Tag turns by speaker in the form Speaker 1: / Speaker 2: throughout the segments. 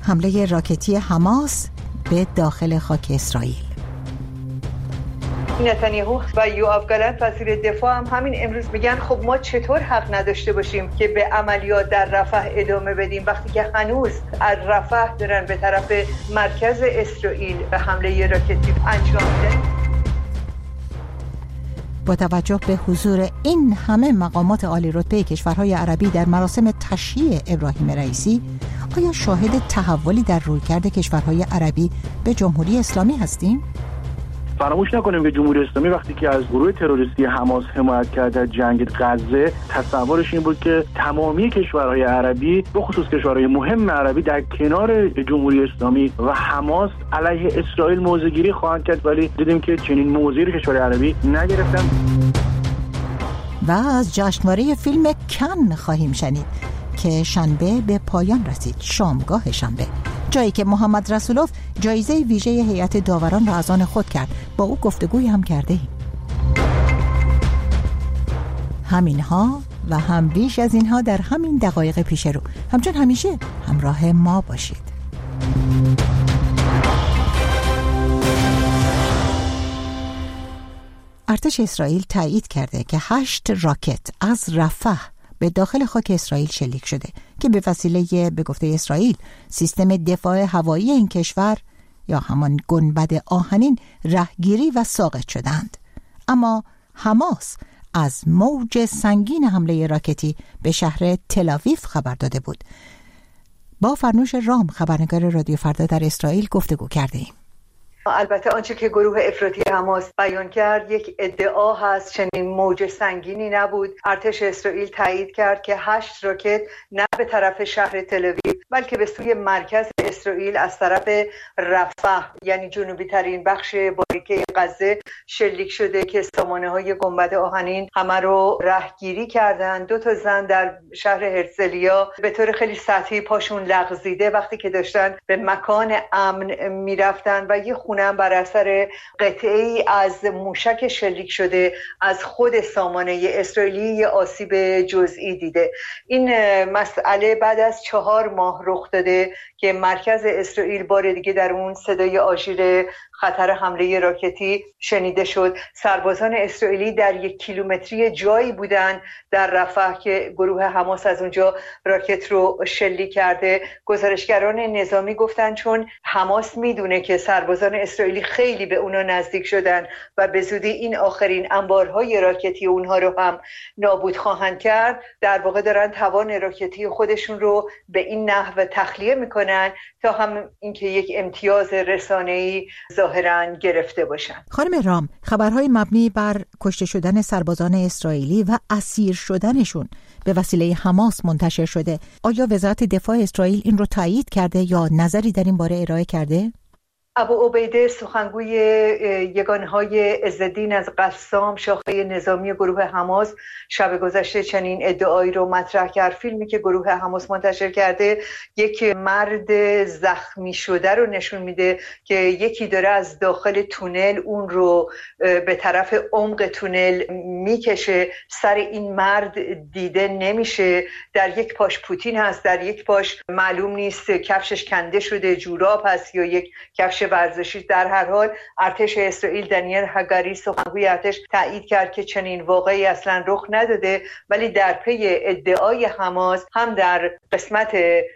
Speaker 1: حمله راکتی حماس به داخل خاک اسرائیل.
Speaker 2: نتانیاهو و یوآف گالنت وزیر دفاع هم همین امروز میگن خب ما چطور حق نداشته باشیم که به عملیات در رفح ادامه بدیم وقتی که هنوز از رفح دارن به طرف مرکز اسرائیل به حمله راکتی انجام میدن.
Speaker 1: با توجه به حضور این همه مقامات عالی رتبه کشورهای عربی در مراسم تشییع ابراهیم رئیسی، آیا شاهد تحولی در رویکرد کشورهای عربی به جمهوری اسلامی هستیم؟
Speaker 3: فراموش نکنیم که جمهوری اسلامی وقتی که از گروه تروریستی حماس حمایت کرد در جنگ غزه، تصورش این بود که تمامی کشورهای عربی به خصوص کشورهای مهم عربی در کنار جمهوری اسلامی و حماس علیه اسرائیل موضع‌گیری خواهند کرد، ولی دیدیم که چنین موضعی رو کشورهای عربی نگرفتن.
Speaker 1: و از جشنواره فیلم کن خواهیم شنید که شنبه به پایان رسید، شامگاه شنبه، جایی که محمد رسولوف جایزه ویژه هیئت داوران را از آن خود کرد. با او گفتگویی هم کرده ایم. همینها و هم بیش از اینها در همین دقایق پیش رو. همچون همیشه همراه ما باشید. ارتش اسرائیل تایید کرده که 8 راکت از رفح به داخل خاک اسرائیل شلیک شده که به وسیله به گفته اسرائیل سیستم دفاع هوایی این کشور یا همان گنبد آهنین رهگیری و ساقط شدند. اما حماس از موج سنگین حمله راکتی به شهر تل‌آویو خبر داده بود. با فرنوش رام خبرنگار رادیو فردا در اسرائیل گفتگو کرده ایم.
Speaker 2: البته آنچه که گروه افراطی حماس بیان کرد یک ادعا هست، چنین موج سنگینی نبود. ارتش اسرائیل تایید کرد که 8 راکت نه به طرف شهر تل‌آویو بلکه به سوی مرکز اسرائیل از طرف رفح یعنی جنوبی ترین بخش باریکه غزه شلیک شده که سامانه های گنبد آهنین همه رو رهگیری کردن. 2 زن در شهر هرزلیا به طور خیلی سطحی پاشون لغزیده وقتی که داشتن به مکان امن میرفتن و یه خونه بر اثر قطعه‌ای از موشک شلیک شده از خود سامانه اسرائیلی یه آسیب جزئی دیده. این مسئله بعد از 4 ماه رخ داده که مرکز اسرائیل بار دیگه در اون صدای آژیر خطر حمله راکتی شنیده شد. سربازان اسرائیلی در 1 کیلومتری جایی بودن در رفح که گروه حماس از اونجا راکت رو شلیک کرده. گزارشگران نظامی گفتن چون حماس میدونه که سربازان اسرائیلی خیلی به اونا نزدیک شدن و به زودی این آخرین انبارهای راکتی اونها رو هم نابود خواهند کرد، در واقع دارن توان راکتی خودشون رو به این نحو تخلیه میکنن تا هم اینکه یک امتیاز رسانه‌ای ظاهراً گرفته باشن.
Speaker 1: خانم رام، خبرهای مبنی بر کشته شدن سربازان اسرائیلی و اسیر شدنشون به وسیله حماس منتشر شده. آیا وزارت دفاع اسرائیل این رو تایید کرده یا نظری در این باره ارائه کرده؟
Speaker 2: ابو عبیده سخنگوی یگانهای عزالدین از قسام شاخه نظامی گروه حماس شب گذشته چنین ادعایی رو مطرح کرد. فیلمی که گروه حماس منتشر کرده یک مرد زخمی شده رو نشون میده که یکی داره از داخل تونل اون رو به طرف عمق تونل میکشه. سر این مرد دیده نمیشه. در یک پاش پوتین هست، در یک پاش معلوم نیست کفشش کنده شده، جوراب هست یا یک کفش ورزشی. در هر حال ارتش اسرائیل دانیل هگاری سخنگوی ارتش تایید کرد که چنین واقعی اصلا رخ نداده، ولی در پی ادعای حماس هم در قسمت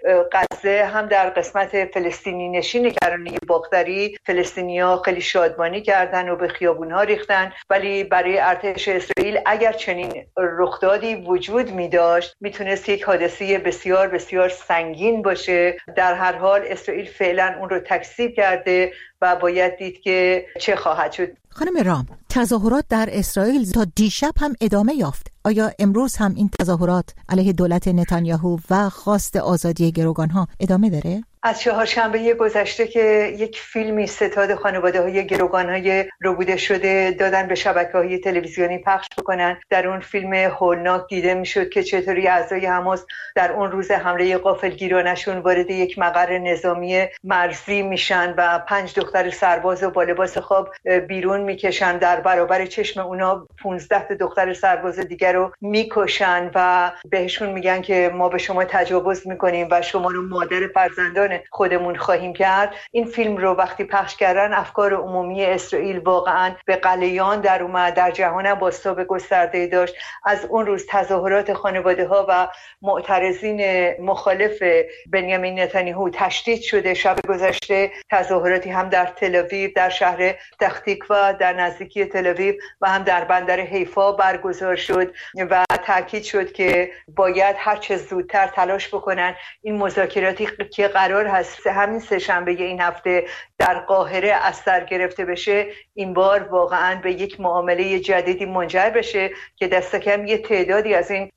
Speaker 2: غزه هم در قسمت فلسطینی نشین کرانه باختری فلسطینی‌ها خیلی شادمانی کردن و به خیابون‌ها ریختن. ولی برای ارتش اسرائیل اگر چنین رخدادی وجود می‌داشت میتونست یک حادثه بسیار بسیار سنگین باشه. در هر حال اسرائیل فعلا اون رو تکذیب کرده و باید دید که چه خواهد شد.
Speaker 1: خانم رام، تظاهرات در اسرائیل تا دیشب هم ادامه یافت. آیا امروز هم این تظاهرات علیه دولت نتانیاهو و خواست آزادی گروگانها ادامه داره؟
Speaker 2: از چهارشنبه گذشته که یک فیلمی ستاد خانواده‌های گروگان‌های ربوده شده دادن به شبکه‌های تلویزیونی پخش بکنن، در اون فیلم هولناک دیده میشد که چطوری اعضای حماس در اون روز حمله غافلگیرانشون وارد یک مقر نظامی مرزی میشن و 5 دختر سرباز رو با لباس خواب بیرون میکشن. در برابر چشم اونا 15 دختر سرباز دیگر رو میکشن و بهشون میگن که ما به شما تجاوز میکنیم و شما رو مادر فرزندان شهروندان خودمون خواهیم کرد. این فیلم رو وقتی پخش کردن افکار عمومی اسرائیل واقعا به غلیان در اومد، در جهان هم بازتاب گسترده داشت. از اون روز تظاهرات خانواده ها و معترضین مخالف بنیامین نتانیاهو تشدید شده. شب گذشته تظاهراتی هم در تل آویو، در شهر پتاه‌تکوا در نزدیکی تل آویو و هم در بندر حیفا برگزار شد و تاکید شد که باید هر چه زودتر تلاش بکنن این مذاکراتی که قرار هست همین سه‌شنبه این هفته در قاهره از سر گرفته بشه، این بار واقعا به یک معامله جدیدی منجر بشه که دست کم یه تعدادی از این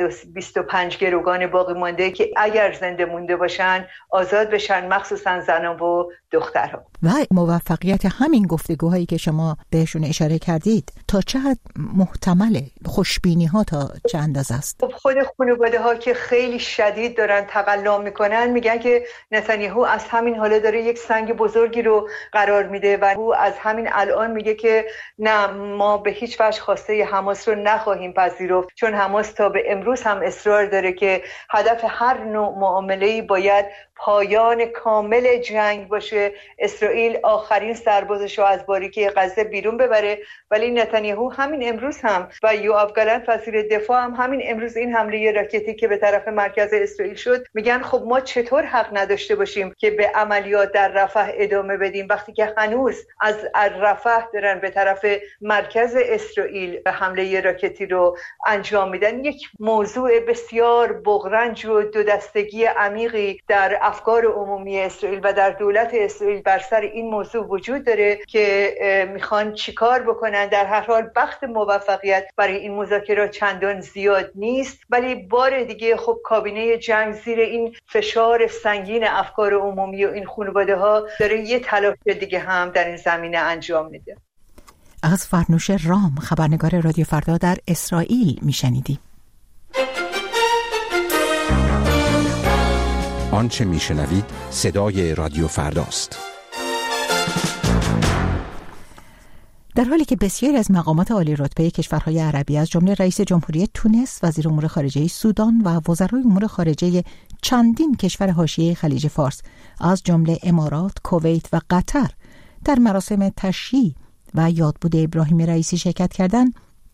Speaker 2: 125 گروگان باقی مانده که اگر زنده مونده باشن آزاد بشن، مخصوصا زنان و دخترها.
Speaker 1: و موفقیت همین گفتگوهایی که شما بهشون اشاره کردید تا چه حد محتمله؟ خوشبینی ها تا چه اندازه است؟
Speaker 2: خود خانواده ها که خیلی شدید دارن تقلا میکنن میگن که نتانیاهو از همین حالا داره یک سنگ بزرگی رو قرار میده و او از همین الان میگه که نه، ما به هیچ وجه خواسته حماس رو نخواهیم پذیرفت، چون حماس تا به امروز هم اصرار داره که هدف هر نوع معامله‌ای باید پایان کامل جنگ باشه، اسرائیل آخرین سربازش رو از باریکه غزه بیرون ببره. ولی نتانیاهو همین امروز هم و یوآف گالنت وزیر دفاع هم همین امروز این حمله راکتی که به طرف مرکز اسرائیل شد میگن خب ما چطور حق نداشته باشیم که به عملیات در رفح ادامه بدیم وقتی که هنوز از رفح دارن به طرف مرکز اسرائیل حمله راکتی رو انجام میدن. یک موضوع بسیار بغرنج و دو دستگی عمیقی در افکار عمومی اسرائیل و در دولت اسرائیل بر سر این موضوع وجود داره که میخوان چیکار بکنن. در هر حال بخت موفقیت برای این مذاکرات چندان زیاد نیست، ولی بار دیگه خب کابینه جنگ زیر این فشار سنگین افکار عمومی و این خانواده ها داره یه تلاش دیگه هم در این زمینه انجام میده.
Speaker 1: از فرنوش رام، خبرنگار رادیو فردا در اسرائیل میشنیدیم.
Speaker 4: آنچه میشنوید صدای رادیو فرداست.
Speaker 1: در حالی که بسیاری از مقامات عالی رتبه کشورهای عربی از جمله رئیس جمهوری تونس، وزیر امور خارجه سودان و وزرای امور خارجه چندین کشور حاشیه خلیج فارس از جمله امارات، کویت و قطر در مراسم تشییع و یادبود ابراهیم رئیسی شرکت کردند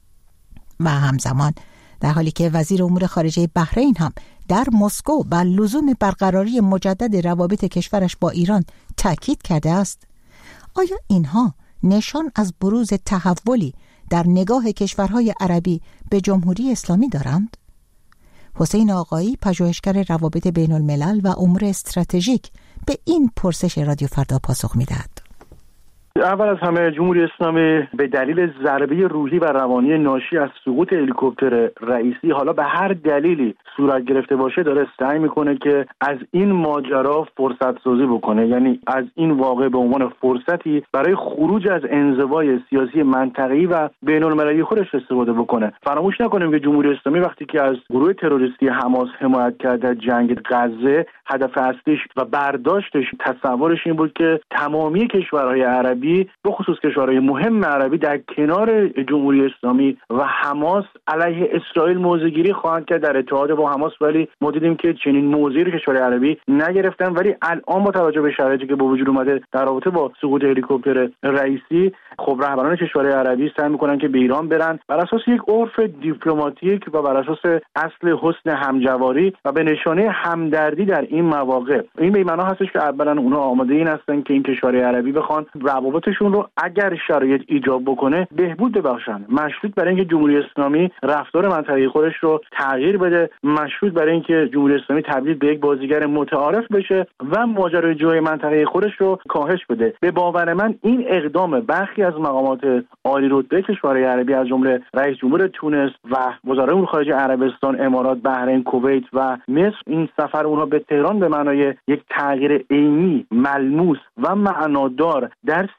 Speaker 1: و همزمان در حالی که وزیر امور خارجه بحرین هم در مسکو بر لزوم برقراری مجدد روابط کشورش با ایران تاکید کرده است، آیا اینها نشان از بروز تحولی در نگاه کشورهای عربی به جمهوری اسلامی دارند؟ حسین آقایی، پژوهشگر روابط بین الملل و امور استراتژیک، به این پرسش رادیو فردا پاسخ می‌دهد.
Speaker 3: اول از همه جمهوری اسلامی به دلیل ضربه روحی و روانی ناشی از سقوط هلیکوپتر رئیسی، حالا به هر دلیلی صورت گرفته باشه، داره سعی میکنه که از این ماجرا فرصت سازی بکنه، یعنی از این واقعه به عنوان فرصتی برای خروج از انزوای سیاسی منطقه‌ای و بین‌المللی خودش استفاده بکنه. فراموش نکنیم که جمهوری اسلامی وقتی که از گروه تروریستی حماس حمایت کرد در جنگ غزه، هدف اصلیش و برداشتش، تصورش این بود که تمامی کشورهای عربی به خصوص کشورهای مهم عربی در کنار جمهوری اسلامی و حماس علیه اسرائیل موضع‌گیری خواهند کرد در اتحاد با حماس. ولی ما دیدیم که چنین موضعی رو کشورهای عربی نگرفتن. ولی الان با توجه به شرایطی که به وجود اومده در رابطه با سقوط هلیکوپتر رئیسی، خب رهبران کشورهای عربی سعی میکنن که به ایران برن بر اساس یک عرف دیپلماتیک و بر اساس اصل حسن همجواری و به نشانه همدردی در این مواقع. این به معنی هستش که اولا اونها آماده این هستن که این کشورهای عربی بخوان روابطشون رو اگر شرایط ایجاب بکنه بهبود ببخشن، مشروط برای اینکه جمهوری اسلامی رفتار منطقه‌ای خودش رو تغییر بده، مشروط برای اینکه جمهوری اسلامی تبدیل به یک بازیگر متعارف بشه و ماجراجوی منطقه‌ای خودش رو کاهش بده. به باور من این اقدام برخی از مقامات عالی رتبه کشورهای عربی از جمله رئیس جمهور تونس و وزرای امور خارجه عربستان، امارات، بحرین، کویت و مصر، این سفر اونها به تهران به معنای یک تغییر عینی، ملموس و معنادار در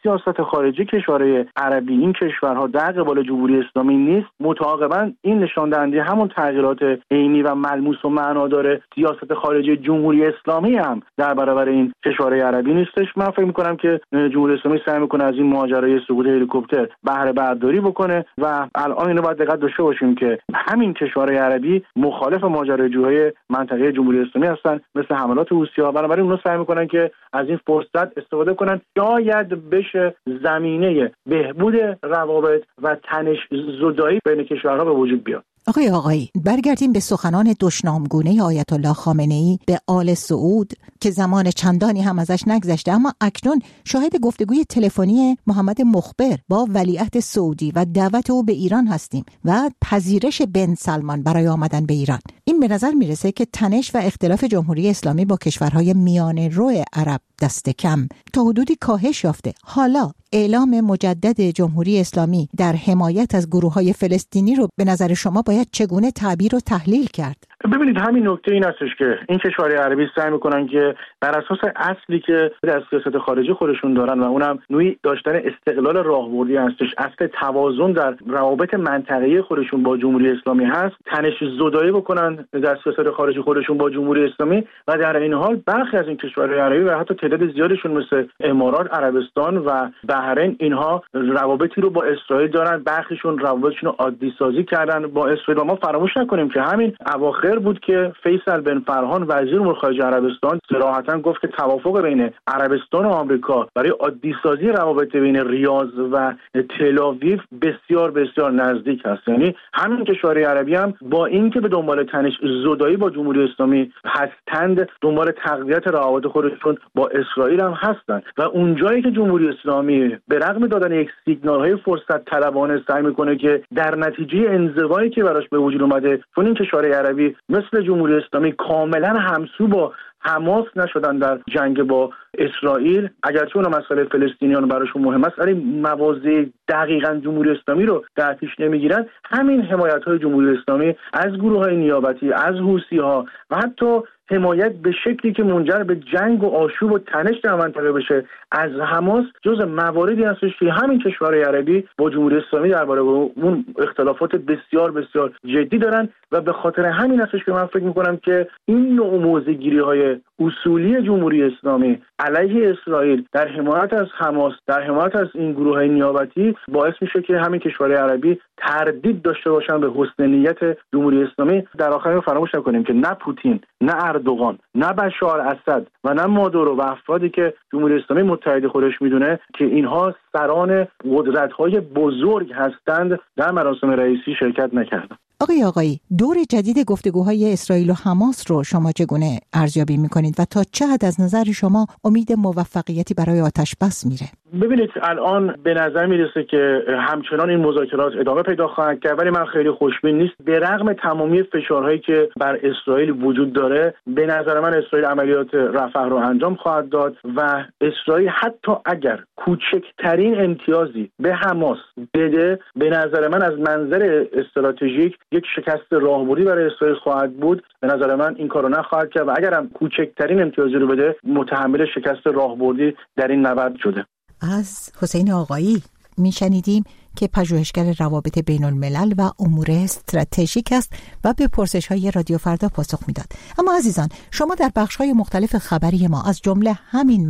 Speaker 3: سیاست خارجی کشورهای عربی این کشورها در قبال جمهوری اسلامی نیست، متعاقباً این نشان دهنده همون تغییرات عینی و ملموس و معنادار سیاست خارجی جمهوری اسلامی هم در برابر این کشورهای عربی نیستش. من فکر می‌کنم که جمهوری اسلامی سعی می‌کنه از این ماجرای سقوط هلیکوپتر بهره برداری بکنه و الان اینو باید دقت داشته باشیم که همین کشورهای عربی مخالف ماجراجویی منطقه جمهوری اسلامی هستن، مثل حملات حوثی‌ها. بنابراین اونها سعی می‌کنن که از این فرصت استفاده کنن، شاید بشه زمینه بهبود روابط و تنش زدایی بین کشورها به وجود بیاد.
Speaker 1: آقایی برگردیم به سخنان دشنامگونه آیت الله خامنه‌ای به آل سعود که زمان چندانی هم ازش نگذشته، اما اکنون شاهد گفتگوی تلفنی محمد مخبر با ولیعهد سعودی و دعوت او به ایران هستیم و پذیرش بن سلمان برای آمدن به ایران. این به نظر میرسه که تنش و اختلاف جمهوری اسلامی با کشورهای میانه رو عرب دست کم تا حدودی کاهش یافته. حالا اعلام مجدد جمهوری اسلامی در حمایت از گروه‌های فلسطینی رو به نظر شما باید چگونه تعبیر و تحلیل کرد؟
Speaker 3: ببینید، همین نکته این هستش که این کشورهای عربی سعی میکنن که بر اساس اصلی که در سیاست خارجی خودشون دارن و اونم نوعی داشتن استقلال راهبردی هستش، اصل توازن در روابط منطقه‌ای خودشون با جمهوری اسلامی هست، تنش زدایی بکنن در سیاست خارجی خودشون با جمهوری اسلامی و در این حال برخی از این کشورهای عربی و حتی تعداد زیادشون مثل امارات، عربستان و بحرین اینها روابطی رو با اسرائیل دارن، برخیشون روابطشون رو عادی سازی کردن با اسرائیل. و ما فراموش نکنیم که همین اواخر بود که فیصل بن فرحان وزیر امور خارجه عربستان صراحتاً گفت که توافق بین عربستان و آمریکا برای عادی سازی روابط بین ریاض و تل‌آویو بسیار بسیار نزدیک است. یعنی همین کشورهای عربی هم با اینکه به دنبال تنش زدایی با جمهوری اسلامی هستند، دنبال تقویت روابط خودشون با اسرائیل هم هستند و اونجایی که جمهوری اسلامی به رغم دادن یک سیگنال‌های فرصت طلبانه سعی می‌کنه که در نتیجه انزوایی که براش به وجود اومده، چون این کشورهای عربی مثل جمهوری اسلامی کاملا همسو با حماس نشدن در جنگ با اسرائیل، اگرچه اون مسئله فلسطینیان براشون مهم است، ولی مواضع دقیقاً جمهوری اسلامی رو در پیش نمیگیرن. همین حمایت‌های جمهوری اسلامی از گروه‌های نیابتی، از حوثی‌ها و حتی حمایت به شکلی که منجر به جنگ و آشوب و تنش در منطقه بشه از حماس جزء مواردی هستش که همین کشورهای عربی با جمهوری اسلامی درباره اون اختلافات بسیار بسیار جدی دارن و به خاطر همین هستش که من فکر می‌کنم که این نوع موضع‌گیری‌های اصولی جمهوری اسلامی علیه اسرائیل در حمایت از حماس، در حمایت از این گروه‌های نیابتی باعث میشه که همین کشورهای عربی تردید داشته باشن به حسن نیت جمهوری اسلامی. در آخر فراموش نکنیم که نه پوتین، نه اردوغان، نه بشار اسد و نه مادورو و افرادی که جمهوری اسلامی متحد خودش میدونه که اینها سران قدرت‌های بزرگ هستند، در مراسم رئیسی شرکت نکردند.
Speaker 1: آقایی دور جدید گفتگوهای اسرائیل و حماس رو شما چگونه ارزیابی میکنید و تا چه حد از نظر شما امید موفقیتی برای آتش بس میره؟
Speaker 3: ببینید، الان به نظر میرسه که همچنان این مذاکرات ادامه پیدا خواهد کرد، ولی من خیلی خوشبین نیست. به رغم تمامی فشارهایی که بر اسرائیل وجود داره، به نظر من اسرائیل عملیات رفح رو انجام خواهد داد و اسرائیل حتی اگر کوچکترین امتیازی به حماس بده، به نظر من از منظر استراتژیک یک شکست راهبردی برای اسرائیل خواهد بود. به نظر من این کارو نخواهد کرد و اگر هم کوچکترین امتیازی رو بده، متحمل شکست راهبردی در این نبرد شده.
Speaker 1: از حسین آقایی میشنیدیم که پژوهشگر روابط بین الملل و امور استراتژیک است و به پرسش‌های رادیو فردا پاسخ میداد. اما عزیزان، شما در بخش‌های مختلف خبری ما از جمله همین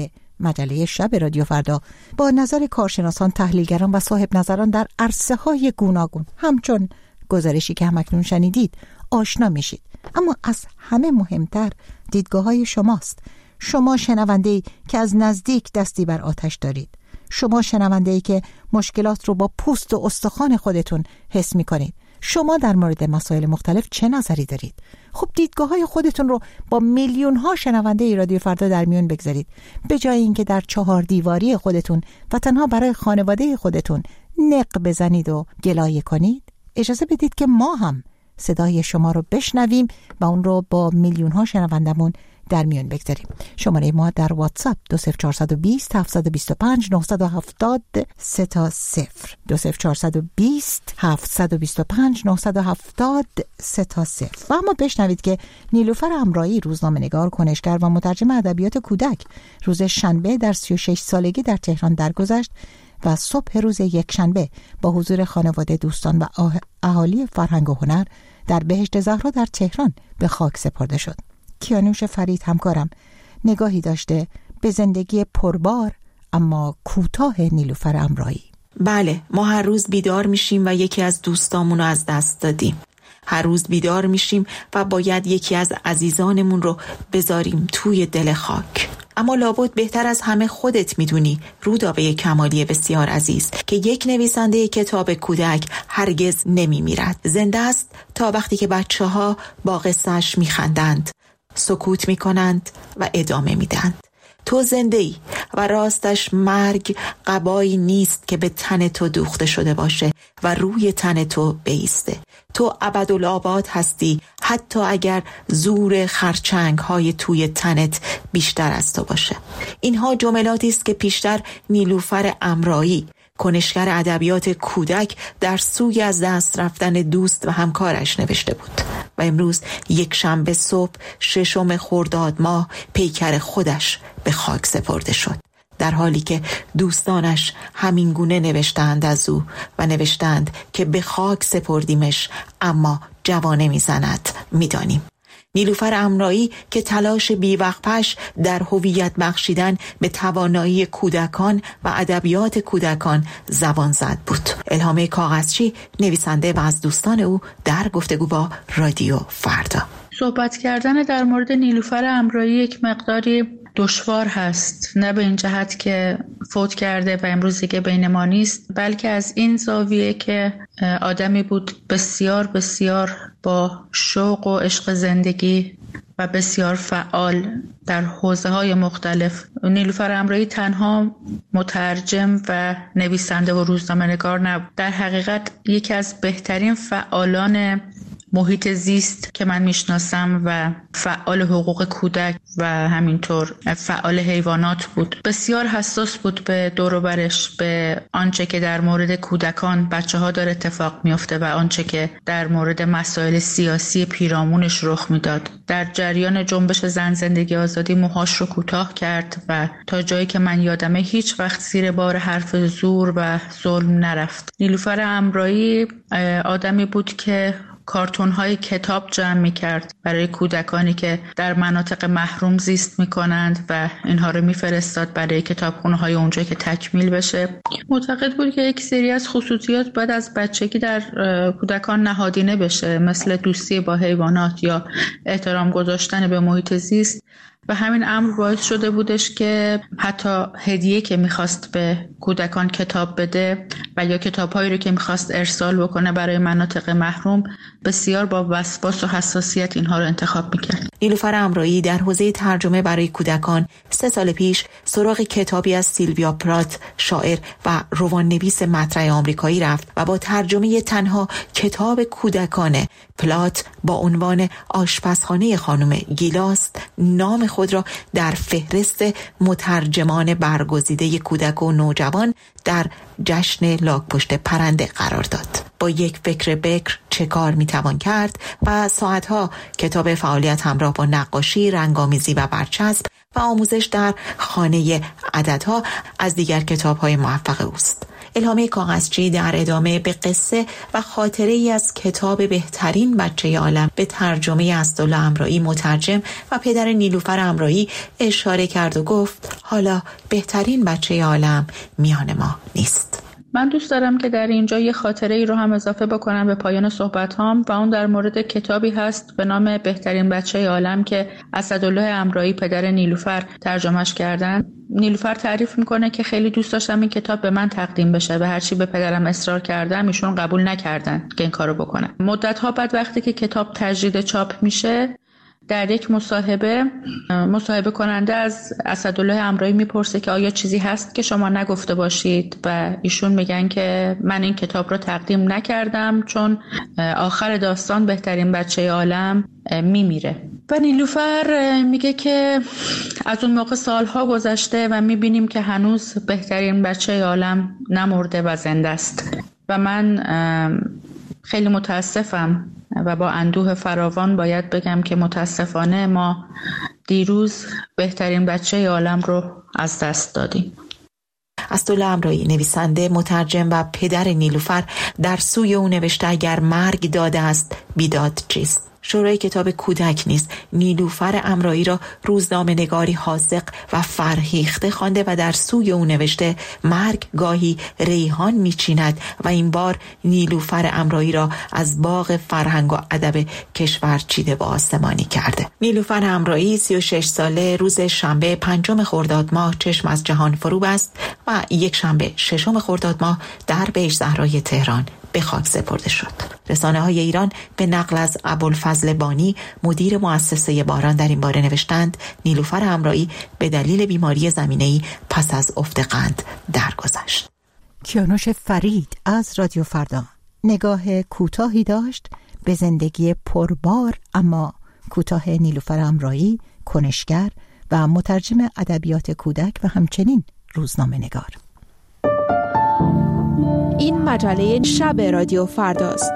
Speaker 1: مجله شب رادیو فردا با نظر کارشناسان، تحلیلگران و صاحب نظران در عرصه‌های گوناگون همچون گزارشی که همکنون شنیدید آشنا میشید. اما از همه مهمتر دیدگاه‌های شماست. شما شنونده‌ای که از نزدیک دستی بر آتش دارید. شما شنونده‌ای که مشکلات رو با پوست و استخوان خودتون حس می‌کنید. شما در مورد مسائل مختلف چه نظری دارید؟ خب دیدگاه‌های خودتون رو با میلیون‌ها شنونده رادیو فردا در میون بگذارید، به جای اینکه در چهار دیواری خودتون و تنها برای خانواده خودتون نق بزنید و گلایه کنید. اجازه بدید که ما هم صدای شما رو بشنویم و اون رو با میلیون‌ها شنوندمون در میان بگذاریم. شماره ما در واتساپ 20420 725 970 3 20420 725 970 3 و اما بشنوید که نیلوفر امرایی، روزنامه‌نگار، کنشگر و مترجم ادبیات کودک، روز شنبه در 36 سالگی در تهران درگذشت و صبح روز یکشنبه با حضور خانواده، دوستان و اهالی فرهنگ و هنر در بهشت زهرا در تهران به خاک سپرده شد. کیانوش فرید همکارم نگاهی داشته به زندگی پربار اما کوتاه نیلوفر امرایی.
Speaker 5: بله، ما هر روز بیدار میشیم و یکی از دوستامون رو از دست دادیم. هر روز بیدار میشیم و باید یکی از عزیزانمون رو بذاریم توی دل خاک. اما لابد بهتر از همه خودت میدونی رودابه کمالی بسیار عزیز که یک نویسنده کتاب کودک هرگز نمیمیرد. زنده است تا وقتی که بچه‌ها با قصه‌اش میخندند، سکوت میکنند و ادامه میدند. تو زنده‌ای و راستش مرگ قبایی نیست که به تن تو دوخته شده باشه و روی تن تو بایسته. تو ابدالآباد هستی حتی اگر زور خرچنگ های توی تنت بیشتر از تو باشه. اینها جملاتی است که پیشتر نیلوفر امرایی، کنشگر ادبیات کودک، در سوی از دست رفتن دوست و همکارش نوشته بود و امروز یک شنبه صبح 6 خرداد ماه پیکر خودش به خاک سپرده شد، در حالی که دوستانش همین گونه نوشتند از او و نوشتند که به خاک سپردیمش اما جوانه میزند میدانیم. نیلوفر امرایی که تلاش بیوقفش در هویت بخشیدن به توانایی کودکان و ادبیات کودکان زبان زد بود. الهام کاغذچی، نویسنده و از دوستان او، در گفتگو با رادیو فردا.
Speaker 6: صحبت کردن در مورد نیلوفر امرایی یک مقداری دشوار هست، نه به این جهت که فوت کرده و امروز دیگه بین ما نیست، بلکه از این زاویه که آدمی بود بسیار بسیار با شوق و عشق زندگی و بسیار فعال در حوزه‌های مختلف. نیلوفر امرایی تنها مترجم و نویسنده و روزنامه‌نگار نبود، در حقیقت یکی از بهترین فعالان محیط زیست که من میشناسم و فعال حقوق کودک و همینطور فعال حیوانات بود. بسیار حساس بود به دور و برش، به آنچه که در مورد کودکان، بچه‌ها داره اتفاق میفته و آنچه که در مورد مسائل سیاسی پیرامونش رخ میداد. در جریان جنبش زن زندگی آزادی موهاش رو کوتاه کرد و تا جایی که من یادمه هیچ وقت زیر بار حرف زور و ظلم نرفت. نیلوفر امرایی آدمی بود که کارتون‌های کتاب جمع می‌کرد برای کودکانی که در مناطق محروم زیست می‌کنند و اینها رو می‌فرستاد برای کتابخونه‌های اونجا که تکمیل بشه. معتقد بود که یک سری از خصوصیات باید از بچگی در کودکان نهادینه بشه، مثل دوستی با حیوانات یا احترام گذاشتن به محیط زیست، و همین امر باعث شده بودش که حتی هدیه که میخواست به کودکان کتاب بده و یا کتاب‌هایی رو که میخواست ارسال بکنه برای مناطق محروم، بسیار با وسواس و حساسیت اینها رو انتخاب میکرد.
Speaker 5: نیلوفر امرایی در حوزه ترجمه برای کودکان 3 سال پیش سراغ کتابی از سیلویا پلات، شاعر و رمان‌نویس مطرح آمریکایی رفت و با ترجمه تنها کتاب کودکانه پلات با عنوان آشپزخانه خانم گیلاست نام خود را در فهرست مترجمان برگزیده کودک و نوجوان در جشن لاک‌پشت پرنده قرار داد. با یک فکر بکر چه کار میتوان کرد و ساعتها کتاب فعالیت همراه با نقاشی، رنگامیزی و برچسب و آموزش در خانه عددها از دیگر کتاب‌های موفق اوست. الهام کاغذچی در ادامه به قصه و خاطره ای از کتاب بهترین بچه عالم به ترجمه اسدالله امرایی، مترجم و پدر نیلوفر امرایی، اشاره کرد و گفت حالا بهترین بچه عالم میان ما نیست.
Speaker 6: من دوست دارم که در اینجا یه خاطره ای رو هم اضافه بکنم به پایان صحبت هام و اون در مورد کتابی هست به نام بهترین بچه عالم که اسدالله امرایی پدر نیلوفر ترجمهش کردن. نیلوفر تعریف میکنه که خیلی دوست داشتم این کتاب به من تقدیم بشه و هرچی به پدرم اصرار کردم ایشون قبول نکردن که این کارو بکنن. مدت‌ها بعد وقتی که کتاب تجدید چاپ میشه، در یک مصاحبه کننده از اسدالله امرایی میپرسه که آیا چیزی هست که شما نگفته باشید و ایشون میگن که من این کتاب رو تقدیم نکردم چون آخر داستان بهترین بچه عالم میمیره و نیلوفر میگه که از اون موقع سالها گذشته و میبینیم که هنوز بهترین بچه عالم نمرده و زنده است و من خیلی متاسفم و با اندوه فراوان باید بگم که متاسفانه ما دیروز بهترین بچه عالم رو از دست دادیم.
Speaker 5: اسدالله امرایی، نویسنده، مترجم و پدر نیلوفر، در سوی او نوشته اگر مرگ داده است بیداد چیست؟ شورای کتاب کودک نیز نیلوفر امرایی را روزنامه نگاری حاذق و فرهیخته خوانده و در سوی او نوشته مرگ گاهی ریحان میچیند و این بار نیلوفر امرایی را از باغ فرهنگ و ادب کشور چیده به آسمانی کرده. نیلوفر امرایی 36 ساله روز شنبه 5 خرداد ماه چشم از جهان فرو بست و یک شنبه 6 خرداد ماه در بیش صحرای تهران به خاک سپرده شد. رسانه‌های ایران به نقل از ابوالفضل بانی مدیر مؤسسه باران در این باره نوشتند نیلوفر امرایی به دلیل بیماری زمینه‌ای پس از افت قند درگذشت.
Speaker 1: کیانوش فرید از رادیو فردا نگاه کوتاهی داشت به زندگی پربار اما کوتاه نیلوفر امرایی، کنشگر و مترجم ادبیات کودک و همچنین روزنامه نگار.
Speaker 7: این مجله شب رادیو فرداست.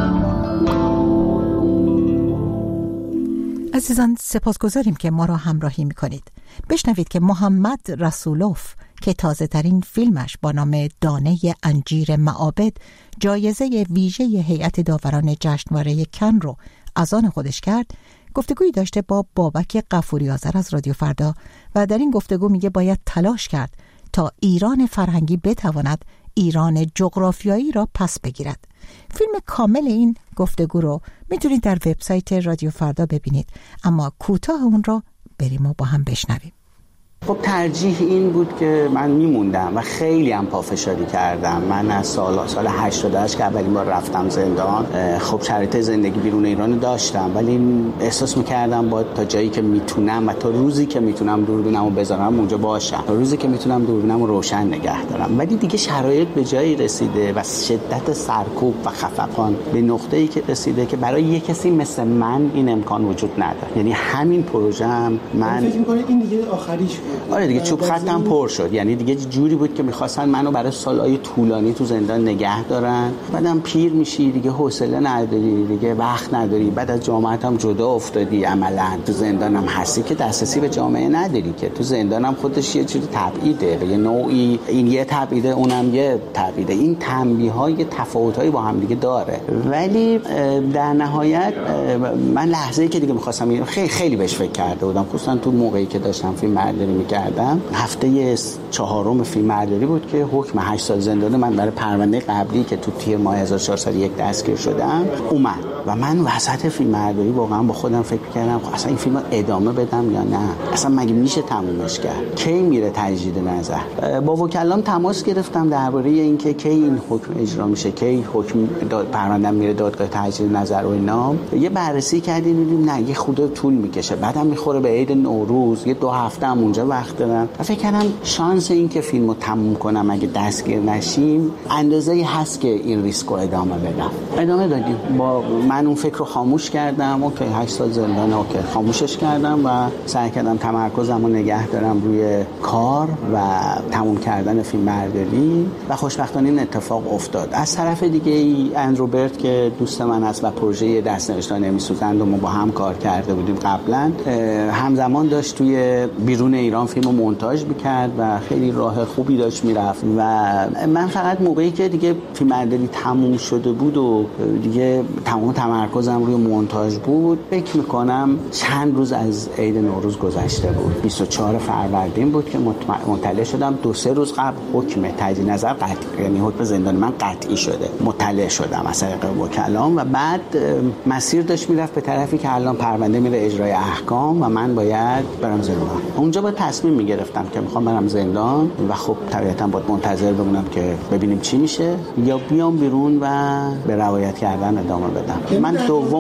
Speaker 1: عزیزان سپاسگزاریم که ما را همراهی می‌کنید. بشنوید که محمد رسولوف که تازه ترین فیلمش با نام دانه انجیر معابد جایزه ویژه هیئت داوران جشنواره کن رو از آن خودش کرد، گفتگویی داشته با بابک غفوری آذر از رادیو فردا و در این گفتگو میگه باید تلاش کرد تا ایران فرهنگی بتواند ایران جغرافیایی را پس بگیرد. فیلم کامل این گفتگو رو میتونید در وبسایت رادیو فردا ببینید، اما کوتاه اون رو بریم و با هم بشنویم.
Speaker 8: خب ترجیح این بود که من میموندم و خیلی هم پافشاری کردم. من از سال 88 که اولین بار رفتم زندان، خب شرایط زندگی بیرون ایران داشتم ولی احساس میکردم با تا جایی که میتونم و تا روزی که میتونم دوربینمو بذارم اونجا باشم، تا روزی که میتونم دوربینمو روشن نگه دارم. ولی دیگه شرایط به جایی رسیده و شدت سرکوب و خفقان به نقطه‌ای که رسیده که برای یک کسی مثل من این امکان وجود نداره. یعنی همین پروژه هم من
Speaker 9: فکر می‌کنم این دیگه آخریش بود.
Speaker 8: آره دیگه چوب خطم پر شد. یعنی دیگه جوری بود که می‌خواستن منو برای سال‌های طولانی تو زندان نگه دارن. بعدم پیر میشی دیگه، حوصله نداری دیگه، وقت نداری، بعد از جامعه هم جدا افتادی، عملاً تو زندان هم هستی که دسترسی به جامعه نداری که تو زندان هم خودش یه چیزی تبعیده، به یه نوعی این یه تبعیده اونم یه تبعیده، این تنبیه‌های تفاوت‌هایی با هم دیگه داره. ولی در نهایت من لحظه‌ای که دیگه می‌خواستم خیلی بهش فکر کرده بودم، خصوصا تو موقعی که داشتم فیلم برداری می‌کردم. هفته 4 فیلم برداری بود که حکم 8 سال زندان من برای پرونده قبلی که تو تیر ماه 1401 دستگیر شدم اومد و من وسط فیلم برداری واقعا با خودم فکر کردم اصلا این فیلمو ادامه بدم یا نه، اصلا مگه میشه تمومش کرد، کی میره تجدید نظر. با وکلام تماس گرفتم درباره اینکه کی این حکم اجرا میشه، کی حکم پرونده میره دادگاه تجدید نظر و اینا. یه بررسی کردیم دیدیم نه یه خود طول میکشه، بعدم میخوره به عید نوروز، یه 2 هفته هم اونجا وقت دارم. فکر کردم شانس این که فیلمو تموم کنم اگه دستگیر نشیم اندازه‌ای هست که این ریسکو ادامه بدم. ادامه دادیم. با من اون فکر رو خاموش کردم. اوکی 8 سال زندان، اوکی خاموشش کردم و سعی کردم تمرکزمو نگه دارم روی کار و تموم کردن فیلم برداری و خوشبختانه این اتفاق افتاد. از طرف دیگه اندرو برت که دوست من است و پروژه دست‌نوشته‌ها نمی‌سوزند و ما با هم کار کرده بودیم قبلا، همزمان داشت توی بیرون ایران فیلمو مونتاژ می‌کرد و خیلی راه خوبی داشت میرفت و من فقط موقعی که دیگه فیلم برداری تموم شده بود و دیگه تمام تمرکزم روی مونتاژ بود، فکر می‌کنم چند روز از عید نوروز گذشته بود. 24 فروردین بود که مطلع شدم 2-3 روز قبل حکم تجدید نظر قطعی، یعنی حکم زندان من قطعی شده. مطلع شدم از طریق وکلام و بعد مسیر داشت میرفت به طرفی که الان پرونده میره اجرای احکام و من باید برم زندان. اونجا با تصمیم میگرفتم که میخوام برم زندان و خب طبیعتاً باید منتظر بمونم که ببینیم چی میشه یا بیام بیرون و به روایت کردن ادامه بدم. من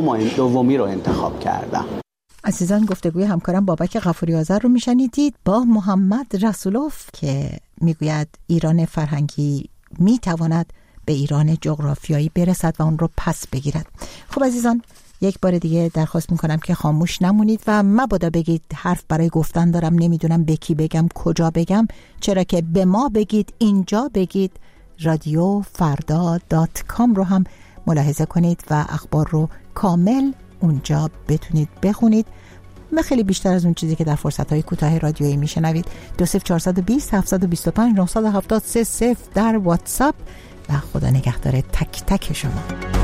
Speaker 8: دومی رو انتخاب کردم.
Speaker 1: عزیزان گفتگوی همکارم بابک غفوری آذر رو میشنیدید با محمد رسولوف که میگوید ایران فرهنگی میتواند به ایران جغرافیایی برسد و اون رو پس بگیرد. خب عزیزان یک بار دیگه درخواست میکنم که خاموش نمونید و مبادا بگید حرف برای گفتن دارم، نمیدونم به کی بگم، کجا بگم، چرا که به ما بگید، اینجا بگید. radiofarda.com رو هم ملاحظه کنید و اخبار رو کامل اونجا بتونید بخونید و خیلی بیشتر از اون چیزی که در فرصت‌های کوتاه رادیویی میشنوید. 20420 725 970 30 در واتساپ. و خدا نگهدار تک تک شما.